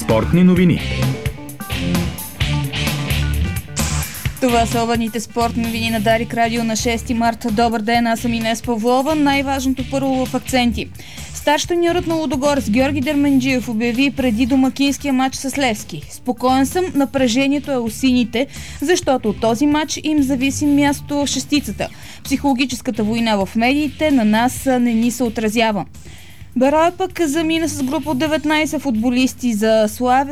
Спортни новини. Това са обедните спортни новини на Дарик Радио на 6 марта. Добър ден, аз съм Инес Павлова. Най-важното първо в акценти. Старш треньорът на Лудогорец Георги Дерменджиев обяви преди домакинския матч с Левски: спокоен съм, напрежението е у сините, защото от този матч им зависи мястото в шестицата. Психологическата война в медиите на нас не ни се отразява. Берое пък замина с група от 19 футболисти за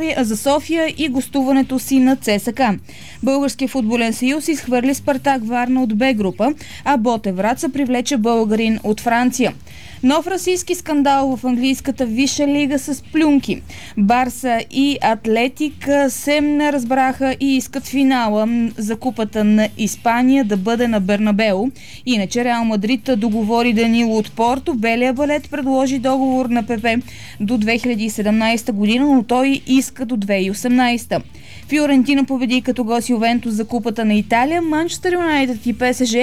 София и гостуването си на ЦСКА. Българския футболен съюз изхвърли Спартак Варна от Б група, а Ботев Враца привлече българин от Франция. Нов расистски скандал в английската висша лига с плюнки. Барса и Атлетик се не разбраха и искат финала за купата на Испания да бъде на Бернабеу. Иначе Реал Мадрид договори Данило от Порто. Белия балет предложи договор на ПП до 2017 година, но той иска до 2018. Фиорентина победи като гост Ювентус за купата на Италия. Манчестър Юнайтед и ПСЖ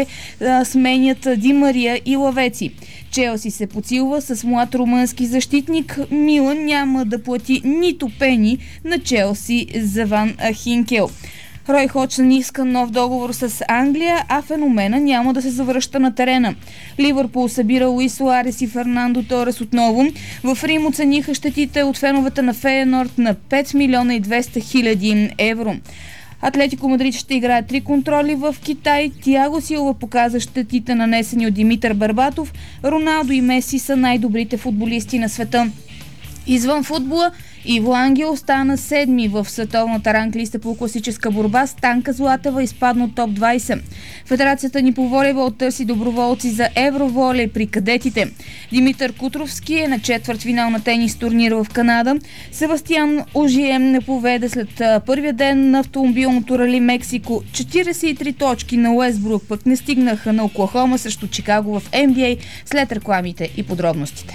сменят Ди Мария и Лавеци. Челси се подсилва с млад румънски защитник. Милан няма да плати нито пени на Челси за Ван Хинкел. Рой Ходжсън иска нов договор с Англия, а феномена няма да се завръща на терена. Ливърпул събира Луис Суарес и Фернандо Торес отново. В Рим оцениха щетите от феновете на Фейенорд на 5 милиона и 200 хиляди евро. Атлетико Мадрид ще играе 3 контроли в Китай. Тиаго Силва показа щетите нанесени от Димитър Бербатов. Роналдо и Меси са най-добрите футболисти на света. Извън футбола, Иво Ангел стана 7-ми в световната ранглиста по класическа борба. Станка Златева изпадна от топ 20. Федерацията ни по волейбол търси доброволци за евроволей при кадетите. Димитър Кутровски е на четвъртфинал на тенис турнира в Канада. Себастиан Ожием не поведе след първия ден на автомобилното рали Мексико. 43 точки на Уестбрук пък не стигнаха на Оклахома срещу Чикаго в NBA след рекламите и подробностите.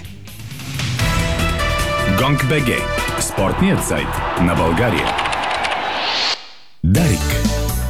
Гонг БГ. Спортният сайт на България. Дарик.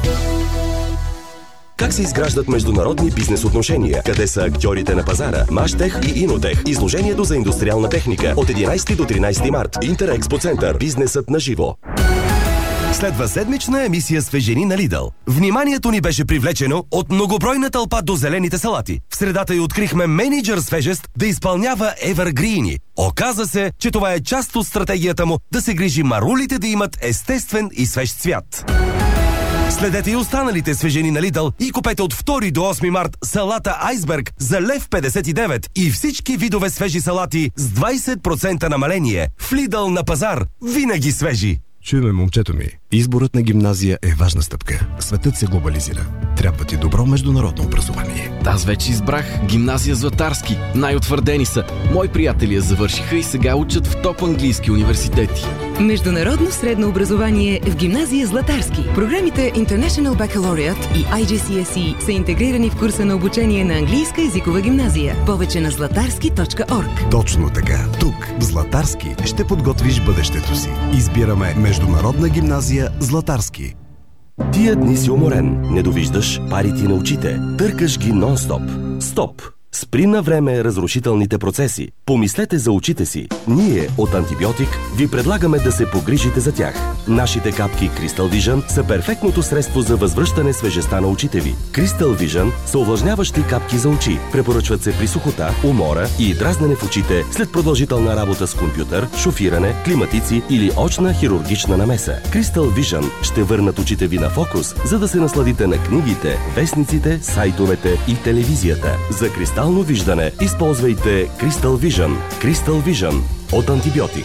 Как се изграждат международни бизнес отношения? Къде са актьорите на пазара? Маштех и Инотех. Изложението за индустриална техника от 11 до 13 март. Интерекспо център. Бизнесът на живо. Следва седмична емисия Свежени на Лидъл. Вниманието ни беше привлечено от многобройна тълпа до зелените салати. В средата й открихме мениджър свежест да изпълнява евъргрини. Оказа се, че това е част от стратегията му да се грижи марулите да имат естествен и свеж цвят. Следете и останалите свежени на Лидъл и купете от 2 до 8 март салата Айсберг за 1,59 и всички видове свежи салати с 20% намаление. В Лидъл на пазар винаги свежи. Чуй ме, момчето ми. Изборът на гимназия е важна стъпка. Светът се глобализира. Трябва ти добро международно образование. Аз вече избрах гимназия Златарски. Най-утвърдени са. Мои приятели я завършиха и сега учат в топ английски университети. Международно средно образование в гимназия Златарски. Програмите International Baccalaureate и IGCSE са интегрирани в курса на обучение на английска езикова гимназия. Повече на zlatarski.org. Точно така. Тук, в Златарски, ще подготвиш бъдещето си. Избираме Международна гимназия Златарски. Тия дни си уморен, не довиждаш парите на очите, търкаш ги нон-стоп. Стоп! Спри на време разрушителните процеси. Помислете за очите си. Ние от Антибиотик ви предлагаме да се погрижите за тях. Нашите капки Crystal Vision са перфектното средство за възвръщане свежестта на очите ви. Crystal Vision са увлажняващи капки за очи. Препоръчват се при сухота, умора и дразнене в очите след продължителна работа с компютър, шофиране, климатици или очна хирургична намеса. Crystal Vision ще върнат очите ви на фокус, за да се насладите на книгите, вестниците, сайтовете и телевизията. За кристално виждане използвайте Crystal Vision. Crystal Vision от Антибиотик.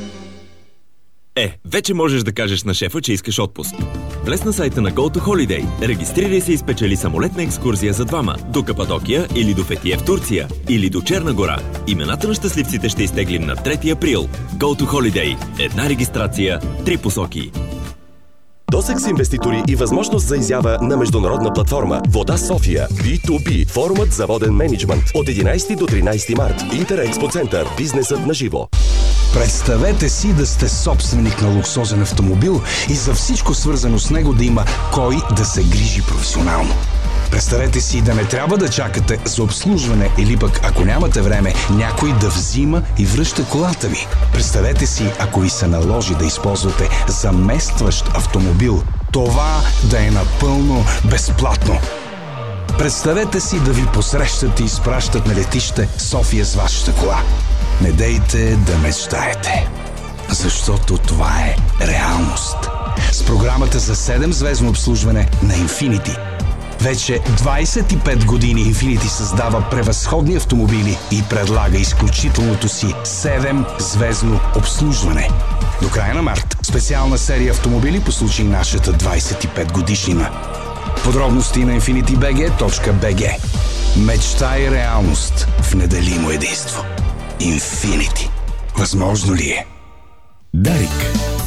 Вече можеш да кажеш на шефа, че искаш отпуск. Влез на сайта на Go to Holiday, регистрирай се и спечели самолетна екскурзия за двама до Кападокия или до Фетие в Турция, или до Черна гора. Имената на щастливците ще изтеглим на 3 април. Go to Holiday. Една регистрация, 3 посоки. Досег с инвеститори и възможност за изява на международна платформа Вода София. B2B. Форумът за воден мениджмънт от 11 до 13 март. Интерекспо център. Бизнесът на живо. Представете си да сте собственик на луксозен автомобил и за всичко свързано с него да има кой да се грижи професионално. Представете си да не трябва да чакате за обслужване или пък, ако нямате време, някой да взима и връща колата ви. Представете си, ако ви се наложи да използвате заместващ автомобил, това да е напълно безплатно. Представете си да ви посрещат и изпращат на летище София с вашата кола. Не дейте да мечтаете, защото това е реалност. С програмата за 7-звездно обслужване на Infinity. Вече 25 години Infinity създава превъзходни автомобили и предлага изключителното си 7-звездно обслужване. До края на март специална серия автомобили по случай нашата 25 годишнина. Подробности на infinitybg.bg. Мечта и реалност в неделимо единство. Infinity. Възможно ли е? Дарик.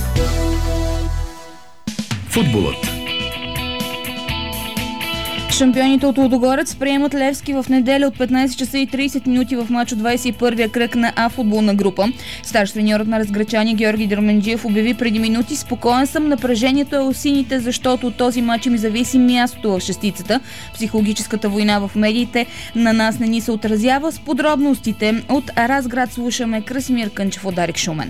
Футболът. Шампионите от Лудогорец приемат Левски в неделя от 15 часа и 30 минути в мач от 21-я кръг на А-футболна група. Старш треньорът на разграчани Георги Дерменджиев обяви преди минути: спокоен съм, напрежението е у сините, защото от този мач ми зависи мястото в шестицата. Психологическата война в медиите на нас не ни се отразява. С подробностите от Разград слушаме Красимир Кънчев от Дарик Шумен.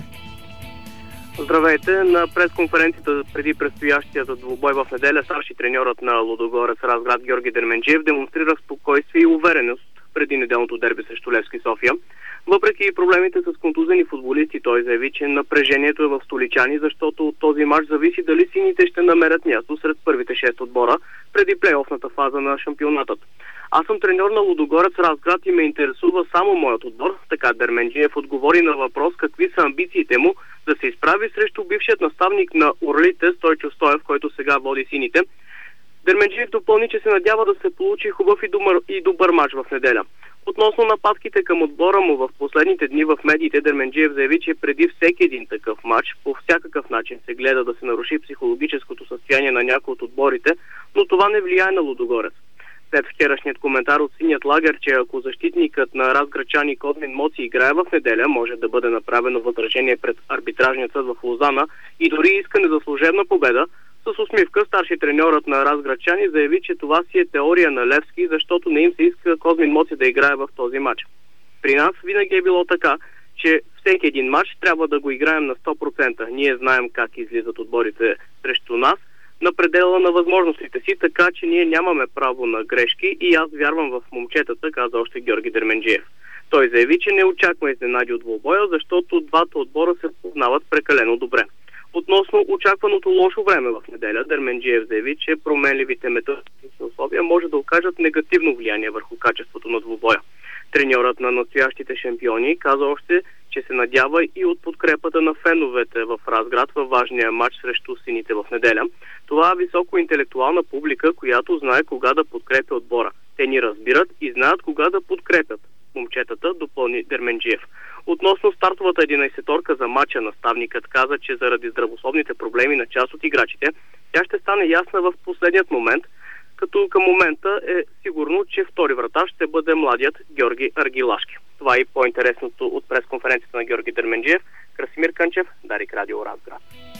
Здравейте! На пресконференцията преди предстоящията двубой в неделя старши треньорът на Лудогорец Разград Георги Дерменджиев демонстрира спокойствие и увереност преди неделното дерби срещу Левски София. Въпреки проблемите с контузени футболисти, той заяви, че напрежението е в столичани, защото от този мач зависи дали сините ще намерят място сред първите 6 отбора преди плейофната фаза на шампионатът. Аз съм треньор на Лудогорец Разград и ме интересува само моят отбор. Така Дерменджиев отговори на въпрос какви са амбициите му да се изправи срещу бившият наставник на Орлите Стойчо Стоев, който сега води сините. Дерменджиев допълни, че се надява да се получи хубав и добър мач в неделя. Относно нападките към отбора му в последните дни в медиите, Дерменджиев заяви, че преди всеки един такъв мач по всякакъв начин се гледа да се наруши психологическото състояние на някои от отборите, но това не влияе на Лудогорец. След вчерашният коментар от синият лагер, че ако защитникът на разграчани Козмин Моци играе в неделя, може да бъде направено възражение пред арбитражния съд в Лозана и дори искане за служебна победа, с усмивка старши треньорът на разграчани заяви, че това си е теория на Левски, защото не им се иска Козмин Моци да играе в този матч. При нас винаги е било така, че всеки един матч трябва да го играем на 100%. Ние знаем как излизат отборите срещу нас на предела на възможностите си, така че ние нямаме право на грешки и аз вярвам в момчетата, каза още Георги Дерменджиев. Той заяви, че не очаква изненади от двубоя, защото двата отбора се познават прекалено добре. Относно очакваното лошо време в неделя, Дерменджиев заяви, че променливите метеорологични условия може да окажат негативно влияние върху качеството на двубоя. Треньорът на настоящите шампиони каза още, че се надява и от подкрепата на феновете в Разград във важния матч срещу сините в неделя. Това е високоинтелектуална публика, която знае кога да подкрепя отбора. Те ни разбират и знаят кога да подкрепят момчетата, допълни Дерменджиев. Относно стартовата 11-торка за матча, наставникът каза, че заради здравословните проблеми на част от играчите, тя ще стане ясна в последният момент, като към момента е сигурно, че втори вратар ще бъде младият Георги Аргилашки. Това е и по-интересното от пресконференцията на Георги Дерменджиев. Красимир Кънчев, Дарик Радио Разград.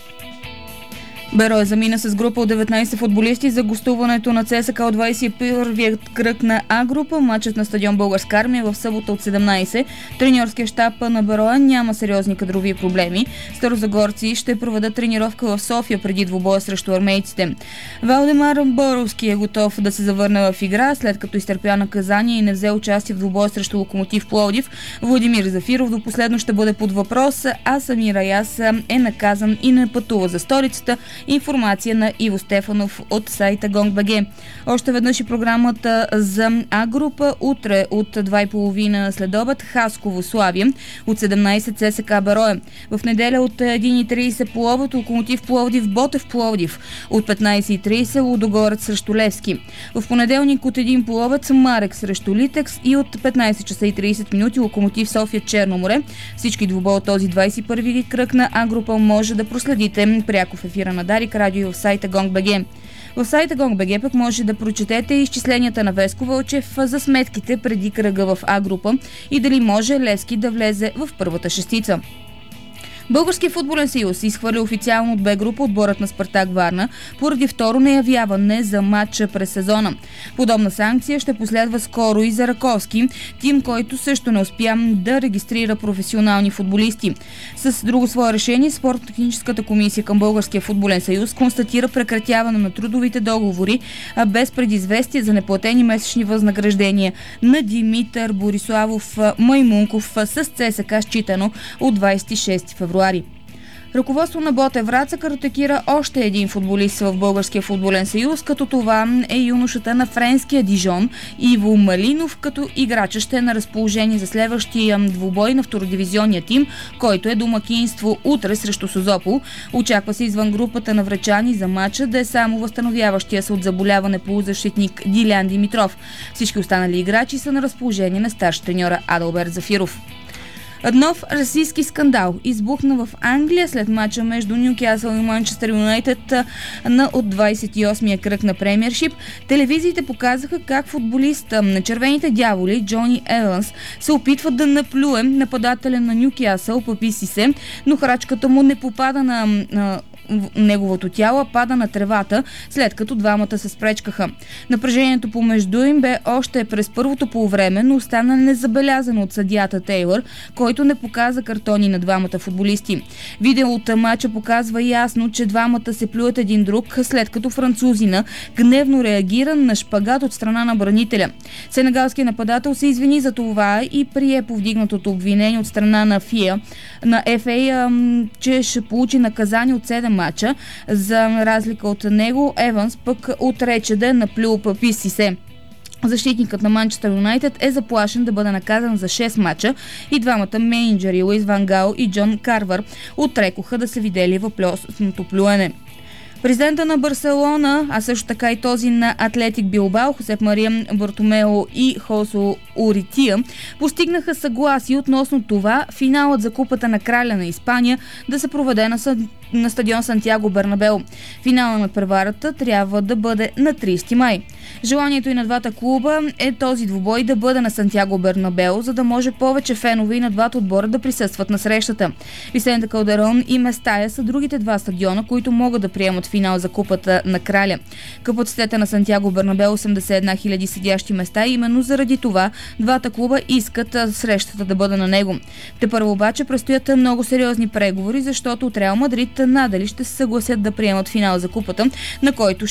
Берое замина с група от 19 футболисти за гостуването на ЦСКА от 21-я кръг на А-група. Матчът на стадион Българска армия в събота от 17. Треньорския щаб на Берое няма сериозни кадрови проблеми. Старозагорци ще проведат тренировка в София преди двубоя срещу армейците. Валдемар Боровски е готов да се завърне в игра, след като изтърпя наказание и не взе участие в двубоя срещу Локомотив Пловдив. Владимир Зафиров до последно ще бъде под въпрос, а Самир Аяс е наказан и не пътува за столицата. Информация на Иво Стефанов от сайта Gong.bg. Още веднъж и програмата за А-група. Утре от 2:30 следобед Хасково Славия, от 17 ЦСКА Берое. В неделя от 1:30 Пловдив, Локомотив Пловдив, Ботев Пловдив. От 15:30 Лудогорец срещу Левски. В понеделник от 1 Пловец Марек срещу Литекс и от 15 часа и 30 минути Локомотив София Черноморе. Всички двубои от този 21-ви кръг на А-група може да проследите пряко в ефира на Дарик Радио в сайта Gong.bg. В сайта Gong.bg пък може да прочетете изчисленията на Веско Вълчев за сметките преди кръга в А-група и дали може Левски да влезе в първата шестица. Българския футболен съюз изхвърли официално от Б група отборът на Спартак Варна поради второ неявяване за матча през сезона. Подобна санкция ще последва скоро и за Раковски, тим, който също не успя да регистрира професионални футболисти. С друго свое решение Спортно-техническата комисия към Българския футболен съюз констатира прекратяване на трудовите договори без предизвестие за неплатени месечни възнаграждения на Димитър Бориславов Маймунков с ЦСКА, считано от 26 февруари. Ръководство на Ботев Враца картотекира още един футболист в Българския футболен съюз, като това е юношата на френския Дижон Иво Малинов, като играча ще е на разположение за следващия двубой на втородивизионния тим, който е домакинство утре срещу Созопол. Очаква се извън групата на врачани за матча да е само възстановяващия се от заболяване полузащитник Дилян Димитров. Всички останали играчи са на разположение на старши треньора Адалберт Зафиров. Нов расистски скандал избухна в Англия след мача между Нюкасъл и Манчестър Юнайтед от 28-я кръг на Премиършип. Телевизиите показаха как футболиста на червените дяволи Джони Еванс се опитва да наплюе нападателя на Нюкасъл Папи Сисе, но крачката му не попада на неговото тяло, пада на тревата, след като двамата се спречкаха. Напрежението помежду им бе още през първото полувреме, но остана незабелязано от съдията Тейлър, който не показа картони на двамата футболисти. Видео от матча показва ясно, че двамата се плюят един друг, след като французина гневно реагира на шпагат от страна на бранителя. Сенегалският нападател се извини за това и прие повдигнатото обвинение от страна на FA, че ще получи наказание от 7 матча. За разлика от него, Еванс пък отрече да е наплюл Папи Сисе. Защитникът на Манчестър Юнайтед е заплашен да бъде наказан за 6 мача и двамата мениджъри Луис Ван Гал и Джон Карвар отрекоха да са видели въпросното плюене. Президента на Барселона, а също така и този на Атлетик Билбао, Хосеп Мария Бартомео и Хосо Урития, постигнаха съгласие относно това финалът за Купата на краля на Испания да се проведе на стадион Сантьяго Бернабеу. Финала на преварата трябва да бъде на 30 май. Желанието и на двата клуба е този двубой да бъде на Сантьяго Бернабеу, за да може повече фенове и на двата отбора да присъстват на срещата. Висенте Калдерон и Местая са другите два стадиона, които могат да приемат финал за Купата на краля. Капацитета на Сантьяго Бернабеу 81 000 седящи места и именно заради това двата клуба искат срещата да бъде на него. Тепърво обаче предстоят много сериозни преговори, защото от Реал Мадрид надали ще се съгласят да приемат финал за Купата, на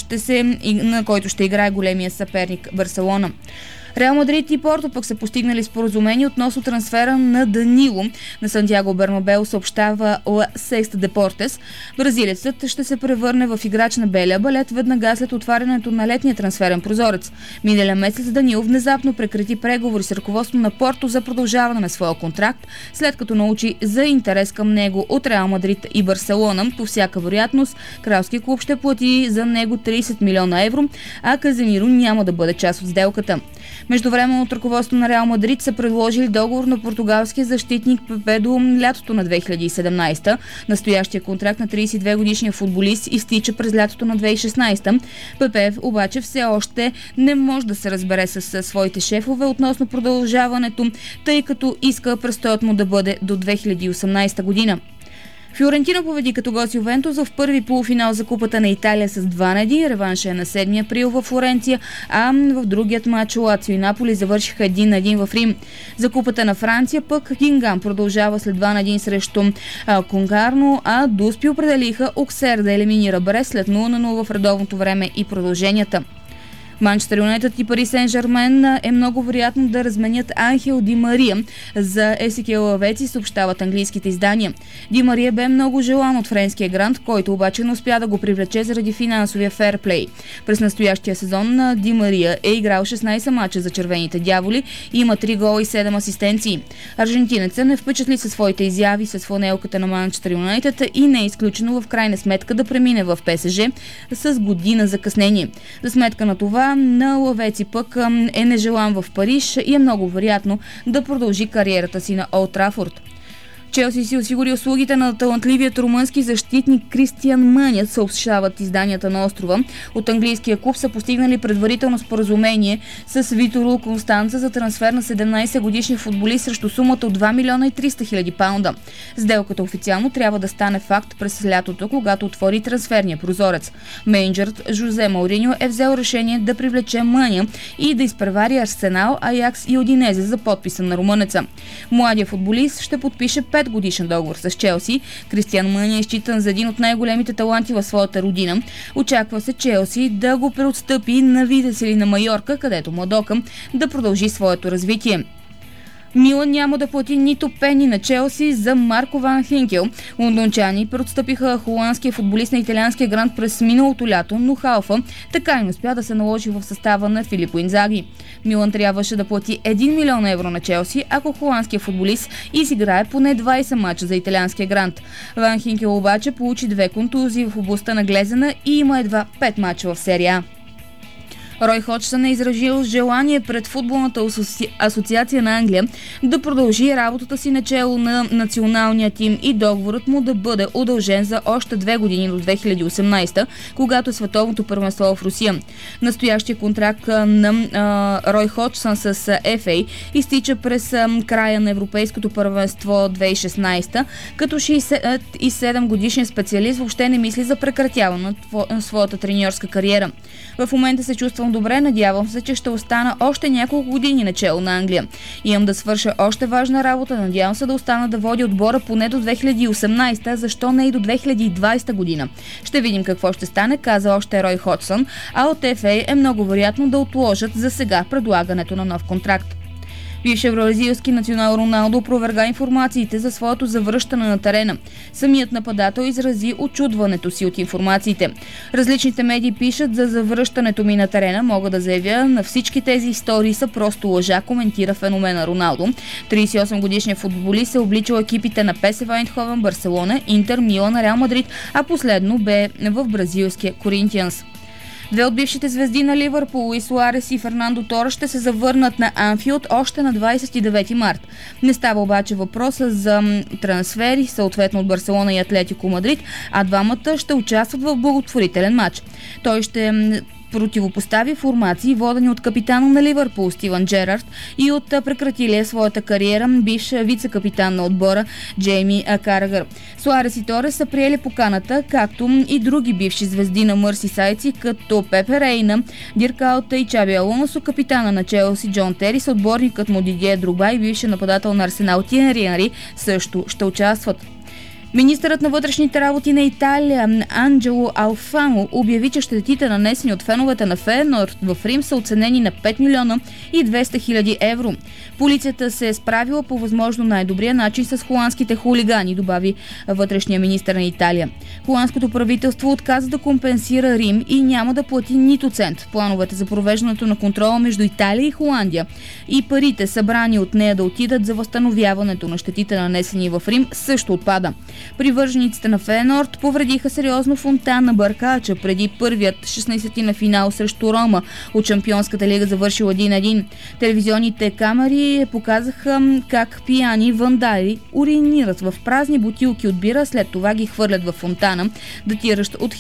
който ще играе големия съперник Барселона. Реал Мадрид и Порто пък са постигнали споразумение относно трансфера на Данило на Сантьяго Бернабеу, съобщава Ла Секста Депортес. Бразилецът ще се превърне в играч на белия балет веднага след отварянето на летния трансферен прозорец. Миналия месец Данило внезапно прекрати преговори с ръководството на Порто за продължаване на своя контракт, след като научи за интерес към него от Реал Мадрид и Барселона. По всяка вероятност, кралския клуб ще плати за него 30 милиона евро, а Каземиро няма да бъде част от сделката. Междувременно от ръководството на Реал Мадрид са предложили договор на португалския защитник Пепе до лятото на 2017. Настоящия контракт на 32-годишния футболист изтича през лятото на 2016. Пепе обаче все още не може да се разбере с своите шефове относно продължаването, тъй като иска престоят му да бъде до 2018 година. Фиорентина победи като гост Ювентус в първи полуфинал за Купата на Италия с 2-1. Реванша е на 7 април в Флоренция, а в другият матч Лацио и Наполи завършиха 1-1 в Рим. За Купата на Франция пък Гингам продължава след 2-1 срещу Конкарно, а Дуспи определиха Оксер да елиминира Брест след 0-0 в редовното време и продълженията. Манчестър Юнайтед и Пари Сен-Жермен е много вероятно да разменят Анхел Ди Мария за Есекиел Лавеци, съобщават английските издания. Ди Мария бе много желан от френския грант, който обаче не успя да го привлече заради финансовия ферплей. През настоящия сезон Ди Мария е играл 16 мача за червените дяволи и има 3 гола и 7 асистенции. Аржентинеца не впечатли със своите изяви с фланелката на Манчестър Юнайтед и не е изключено в крайна сметка да премине в ПСЖ с година закъснение. За сметка на това на Лавеци пък е нежелан в Париж и е много вероятно да продължи кариерата си на Олд Трафорд. Челси си осигури услугите на талантливият румънски защитник Кристиан Мънят, съобщават изданията на острова. От английския клуб са постигнали предварително споразумение с Витору Констанца за трансфер на 17-годишния футболист срещу сумата от 2 милиона и 300 хиляди паунда. Сделката официално трябва да стане факт през лятото, когато отвори трансферния прозорец. Мениджърът Жозе Мауриньо е взел решение да привлече Мъня и да изпревари Арсенал, Аякс и Удинезе за подписа на румънеца. Младият футболист ще подпише 5-годишен договор с Челси. Кристиан Мъня е считан за един от най-големите таланти в своята родина. Очаква се Челси да го преотстъпи на Витес или на Майорка, където младока да продължи своето развитие. Милан няма да плати нито пени на Челси за Марко Ван Хинкел. Лондончани преотстъпиха холандския футболист на италианския грант през миналото лято, но Халфа така и не успя да се наложи в състава на Филипо Инзаги. Милан трябваше да плати 1 милион евро на Челси, ако холандския футболист изиграе поне 20 мача за италианския грант. Ван Хинкел обаче получи 2 контузии в областта на глезена и има едва 5 мача в серия А. Рой Ходжсън е изразил желание пред футболната асоциация на Англия да продължи работата си начело на националния тим и договорът му да бъде удължен за още 2 години до 2018, когато е световното първенство в Русия. Настоящия контракт на Рой Ходжсън с FA изтича през края на Европейското първенство 2016, като 67 годишен специалист въобще не мисли за прекратяване на своята треньорска кариера. В момента се чувствам добре, надявам се, че ще остана още няколко години начело на Англия. Имам да свърша още важна работа, надявам се да остана да водя отбора поне до 2018, защо не и до 2020 година. Ще видим какво ще стане, каза още Рой Ходжсън, а от FA е много вероятно да отложат за сега предлагането на нов контракт. Бившият бразилски национал Роналдо опроверга информациите за своето завръщане на терена. Самият нападател изрази очудването си от информациите. Различните медии пишат за завръщането ми на терена. Мога да заявя, на всички тези истории са просто лъжа, коментира феномена Роналдо. 38-годишният футболист се обличал екипите на ПСВ Айндховен, Барселона, Интер, Милан, Реал Мадрид, а последно бе в бразилския Коринтианс. Две от бившите звезди на Ливърпул, Луис Суарес и Фернандо Торес, ще се завърнат на Анфилд още на 29 март. Не става обаче въпроса за трансфери, съответно от Барселона и Атлетико Мадрид, а двамата ще участват в благотворителен матч. Той ще противопостави формации, водени от капитана на Ливърпул Стивън Джерард и от прекратилия своята кариера бивш вице-капитан на отбора Джейми Карагър. Суарес и Торес са приели поканата, както и други бивши звезди на мърсисайци, като Пепе Рейна, Дирк Аута и Чаби Алонсо, капитана на Челси Джон Терис, отборникът му Дидие Дроба и бивши нападател на Арсенал Тиери Енри също ще участват. Министърът на вътрешните работи на Италия Анджело Алфано обяви, че щетите, нанесени от феновете на Фейенорд в Рим, са оценени на 5 милиона и 200 хиляди евро. Полицията се е справила по възможно най-добрия начин с холандските хулигани, добави вътрешния министър на Италия. Холандското правителство отказа да компенсира Рим и няма да плати нито цент. Плановете за провеждането на контрола между Италия и Холандия и парите, събрани от нея да отидат за възстановяването на щетите, нанесени в Рим, също отпада. Привържениците на Фейенорд повредиха сериозно фонтан на Бъркача преди първият 16-ти на финал срещу Рома от Шампионската лига, завършил 1-1. Телевизионните камери показаха как пияни вандали уринират в празни бутилки от бира, след това ги хвърлят в фонтана, датиращ от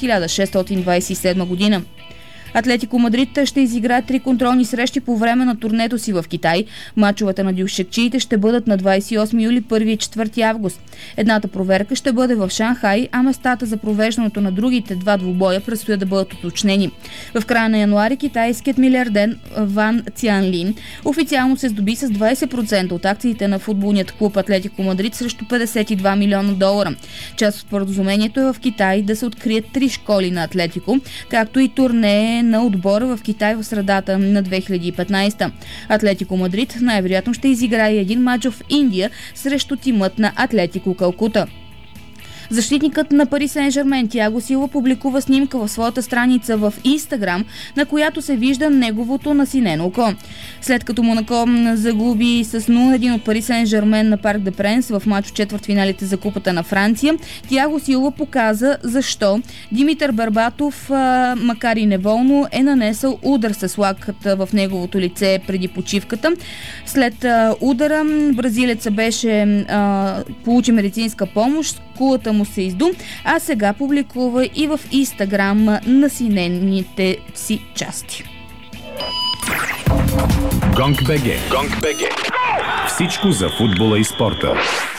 1627 година. Атлетико Мадрид ще изиграе 3 контролни срещи по време на турнето си в Китай. Мачовете на дюшекчиите ще бъдат на 28 юли, 1 и 4 август. Едната проверка ще бъде в Шанхай, а местата за провеждането на другите 2 двубоя предстоят да бъдат уточнени. В края на януари китайският милиардер Ван Цянлин официално се здоби с 20% от акциите на футболният клуб Атлетико Мадрид срещу 52 милиона долара. Част от споразумението е в Китай да се открият 3 школи на Атлетико, както и турне на отбора в Китай в средата на 2015. Атлетико Мадрид най-вероятно ще изиграе един мач в Индия срещу тимът на Атлетико Калкута. Защитникът на Пари Сен-Жермен Тиаго Силва публикува снимка в своята страница в Инстаграм, на която се вижда неговото насинено око. След като Монако загуби с 0-1 от Пари Сен-Жермен на Парк де Пренс в мач от четвъртфиналите за Купата на Франция, Тиаго Силва показа защо Димитър Бербатов, макар и неволно, е нанесъл удар с лаката в неговото лице преди почивката. След удара бразилеца беше получи медицинска помощ, кулата му се изду, а сега публикува и в Инстаграм насинените си части. Гонг.бг. Всичко за футбола и спорта.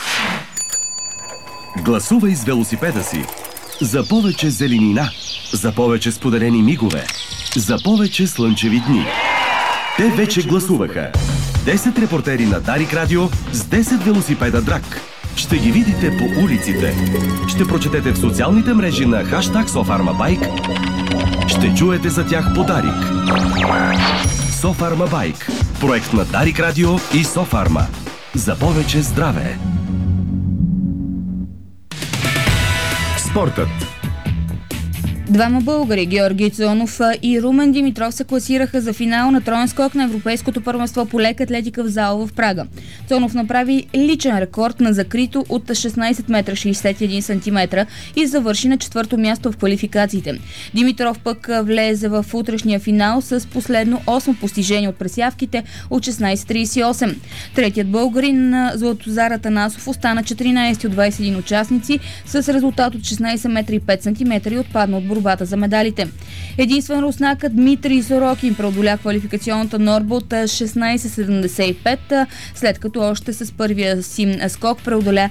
Гласувай с велосипеда си. За повече зеленина, за повече споделени мигове, за повече слънчеви дни. Те вече гласуваха. 10 репортери на Дарик Радио с 10 велосипеда драк. Ще ги видите по улиците. Ще прочетете в социалните мрежи на хаштаг SoFarmaBike. Ще чуете за тях по Дарик. SoFarmaBike. Проект на Дарик Радио и SoFarma. За повече здраве. Спортът. Двама българи, Георги Цонов и Румен Димитров, се класираха за финал на троен скок на Европейското първенство по лека атлетика в зала в Прага. Цонов направи личен рекорд на закрито от 16 метра 61 см и завърши на четвърто място в квалификациите. Димитров пък влезе в утрешния финал с последно 8 постижения от пресявките от 16:38. Третият българин, Златозар Атанасов, остана 14 от 21 участници с резултат от 16 метра и 5 см и отпадна от борбата за медалите. Единствен руснакът Дмитрий Сорокин преодоля квалификационната норма от 16:75, след като още с първия си скок преодоля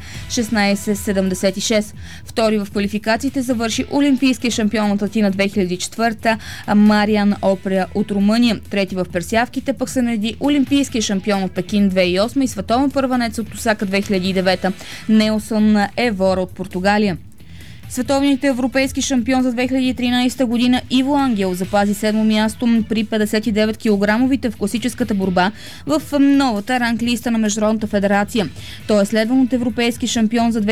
16:76. Втори в квалификациите завърши олимпийския шампион от Атина 2004 Мариан Опря от Румъния. Трети в персявките пък се нареди олимпийския шампион от Пекин 2008 и световен първенец от Осака 2009 Нелсон Евора от Португалия. Световният европейски шампион за 2013 година Иво Ангел запази седмо място при 59 кг в класическата борба в новата ранглиста на Международната федерация. Той е следван от европейски шампион за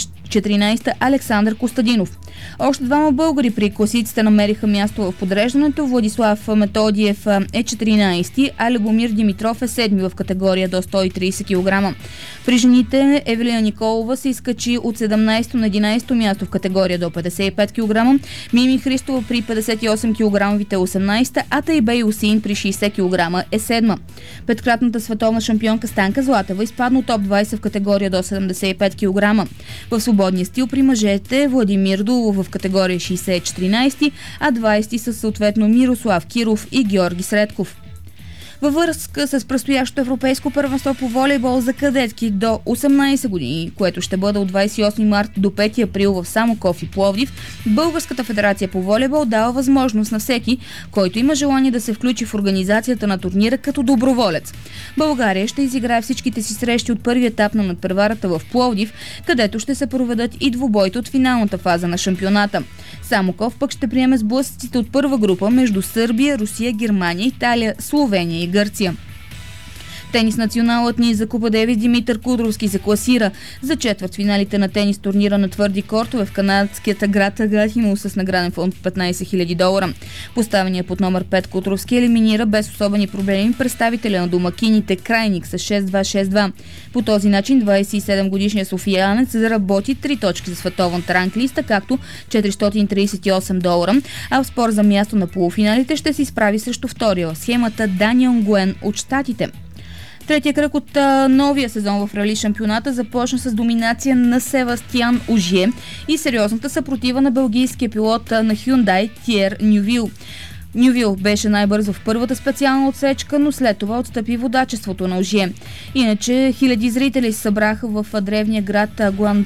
2014 Александър Костадинов. Още двама българи при класиците намериха място в подреждането. Владислав Методиев е 14, а Любомир Димитров е 7 в категория до 130 кг. При жените Евелина Николова се изкачи от 17 на 11 място в категория до 55 кг, Мими Христова при 58 кг е 18, а Тайбей Усин при 60 кг е 7. Петкратната световна шампионка Станка Златева изпадна от топ 20 в категория до 75 кг. В свободния стил при мъжете Владимир Дулов в категория 60 е 14, а 20 са съответно Мирослав Киров и Георги Средков. Във връзка с предстоящото европейско първенство по волейбол за кадетки до 18 години, което ще бъде от 28 март до 5 април в Самоков и Пловдив, Българската федерация по волейбол дава възможност на всеки, който има желание да се включи в организацията на турнира като доброволец. България ще изиграе всичките си срещи от първи етап на надпреварата в Пловдив, където ще се проведат и двубойте от финалната фаза на шампионата. Самоков пък ще приеме сблъсъците от първа група между Сърбия, Русия, Германия, Италия, Словения и Гърция. Тенис националът ни за Купа Дейвис Димитър Кудровски се класира за четвъртфиналите на тенис турнира на твърди кортове в канадският град Гатимул с награден фонд от $15 000. Поставения под номер 5 Кудровски елиминира без особени проблеми представителя на домакините Крайник с 6-2-6-2. По този начин 27-годишният софиянец заработи 3 точки за световната ранглиста, както $438, а в спор за място на полуфиналите ще се изправи срещу втория в схемата Даниел Нгуен от щатите. Третия кръг от новия сезон в рали шампионата започна с доминация на Себастиан Ожие и сериозната съпротива на белгийския пилот на Hyundai Тиер Нювил. Нювил беше най-бързо в първата специална отсечка, но след това отстъпи водачеството на Ожие. Иначе хиляди зрители се събраха в древния град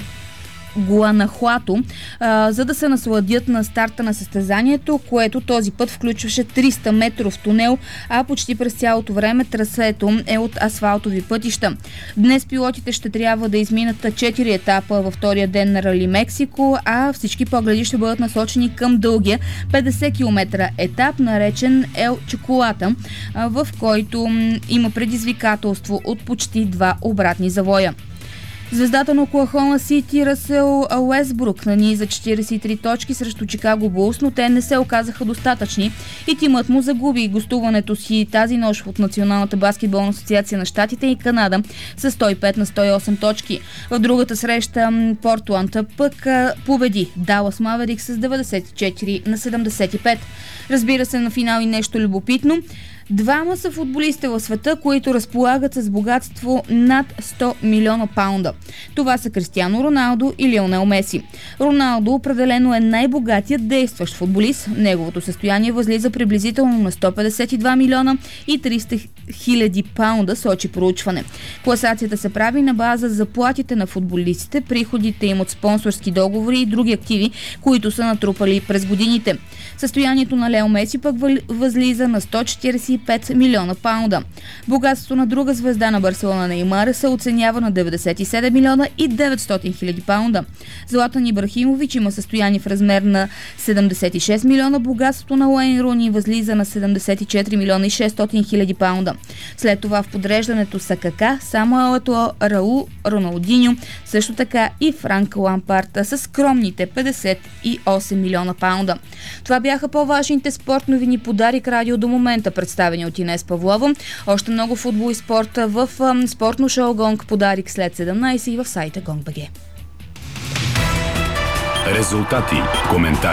Гуанахуато, за да се насладят на старта на състезанието, което този път включваше 300 метров тунел, а почти през цялото време трасето е от асфалтови пътища. Днес пилотите ще трябва да изминат 4 етапа във втория ден на Рали Мексико, а всички погледи ще бъдат насочени към дългия 50 км етап, наречен Ел Чоколата, в който има предизвикателство от почти 2 обратни завоя. Звездата на Оклахома Сити Расел Уестбрук нани за 43 точки срещу Чикаго Булс, но те не се оказаха достатъчни и тимът му загуби гостуването си тази нощ от Националната баскетболна асоциация на щатите и Канада с 105 на 108 точки. В другата среща Портланд пък победи Далас Маверикс с 94 на 75. Разбира се, на финал и нещо любопитно. Двама са футболисти в света, които разполагат с богатство над 100 милиона паунда. Това са Кристиано Роналдо и Лионел Меси. Роналдо определено е най-богатият действащ футболист. Неговото състояние възлиза приблизително на 152 милиона и 300 хиляди паунда, сочи проучване. Класацията се прави на база заплатите на футболистите, приходите им от спонсорски договори и други активи, които са натрупали през годините. Състоянието на Лео Меси пък възлиза на 145 милиона паунда. Богатството на друга звезда на Барселона Неймар се оценява на 97 милиона и 900 хиляди паунда. Златан Ибрахимович има състояние в размер на 76 милиона, богатството на Уейн Руни възлиза на 74 милиона и 600 хиляди паунда. След това в подреждането са Кака, Самуел Етуо, Раул, Роналдиньо, също така и Франк Лампард с скромните 58 милиона паунда. Това бяха по-важните спорт новини по Дарик Радио до момента, представени от Инес Павлова. Още много футбол и спорт в спортно шоу Гонг по Дарик след 17 и в сайта Gong.bg. Резултати, коментари